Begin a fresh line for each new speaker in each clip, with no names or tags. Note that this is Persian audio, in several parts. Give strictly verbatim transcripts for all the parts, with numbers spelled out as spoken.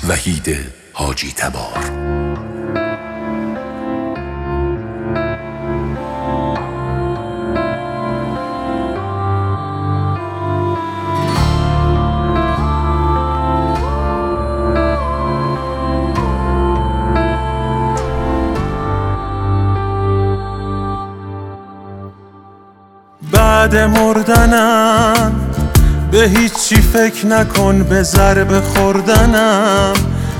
وحید حاجی تبار.
بعد مردنم به هیچی فکر نکن، به ضربه خوردنم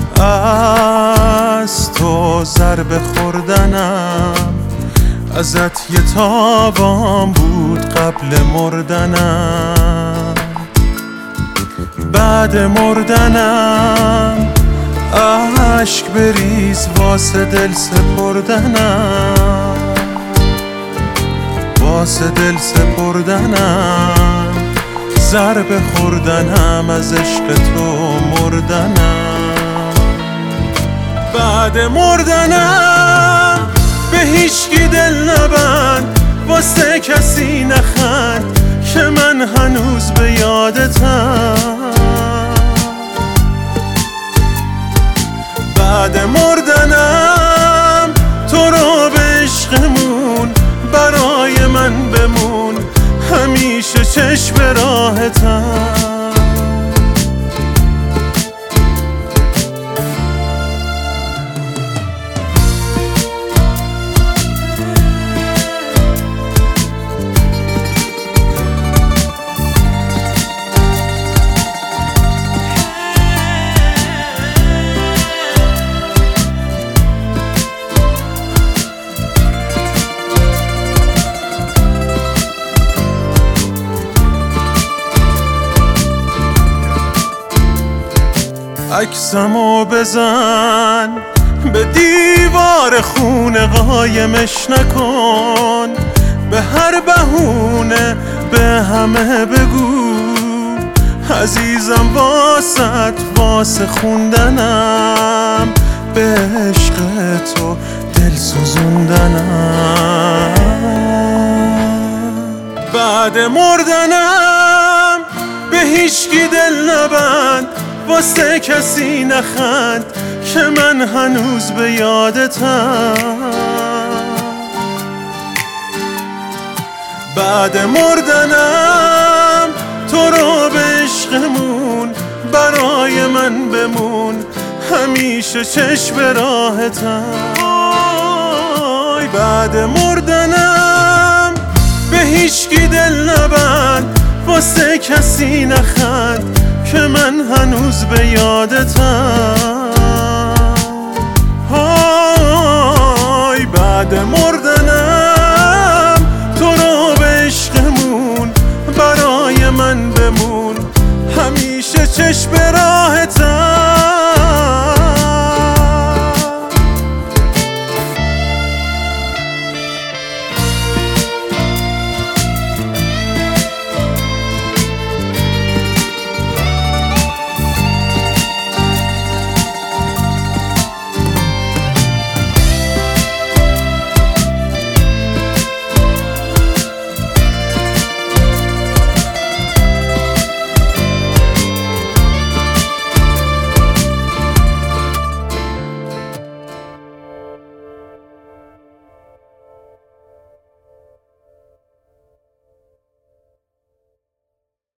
از تو، ضربه خوردنم ازت یه تابام بود قبل مردنم. بعد مردنم عشق بریز واسه دل سپردنم، واسه دل سپردنم، ضربه خوردنم از عشق تو مردنم. بعد مردنم به هیچکی دل نبند، واسه کسی نخند که من هنوز به یادتم. بعد مردنم تو رو به عشقمون برای من بمون، همیشه چشم راحتم. عکسمو بزن به دیوار خونه، قایمش نکن، به هر بهونه به همه بگو عزیزم واسط، واسه خوندنم به عشق تو دل سوزوندنم. بعد مردنم به هیچکی دل نبند، واسه کسی نخند که من هنوز به یادتم. بعد مردنم تو رو به عشقمون برای من بمون، همیشه چشم راحتم. بعد مردنم به هیچکی دل نبند، واسه کسی نخند که من هنوز به یادتم. های بعد مردنم تو رو به عشقمون برای من بمون، همیشه چشم راحتم.